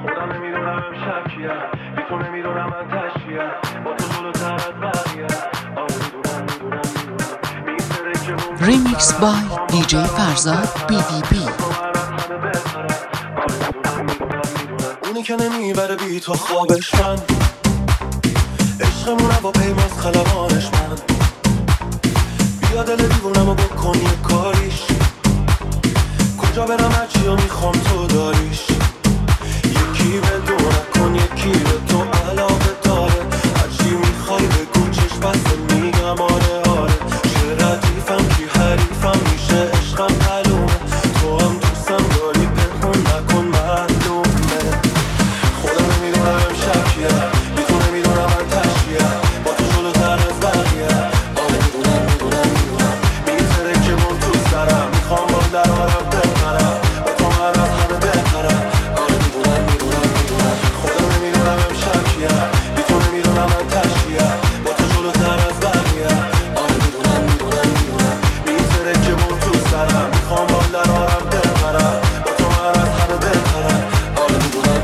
خودم نمیدونم امشب کیم، بی تو نمیدونم من تشکیم، با تو جلوتر از بقیه. آره میدونم میترکه Remix by DJ Farzad BDB. اونی که نمیبره بی تو خوابش من، عشقمونه با پیماز خلبانش من. بیا دل دیوونمو بکن یه کاریش، کجا برم هرچی رو میخوام تو داریش. یکی به دو نکن یکی به تو علاقه داره، هرچی میخوای بگو چشم بسته میگم آره آره. چه ردیفم کی حریفم میشه عشقم معلومه، تو هم دوستم داری پنهون نکن معلومه. خودم نمیدونم امشب کیه، بی تو نمیدونم من تشکیه، با تو جلوتر از بقیه. آره میدونم میترکه من تو سرم، میخوام با درارم بپرم، با تو من از همه بهترم. آره میدونم خودم نمیدونم امشب کیه، بی تو نمیدونم من تشکیه، با تو جلوتر از بقیه. آره میدونم میترکه من تو سرم، میخوام با درارم بپرم، با تو من از همه بهترم. آره میدونم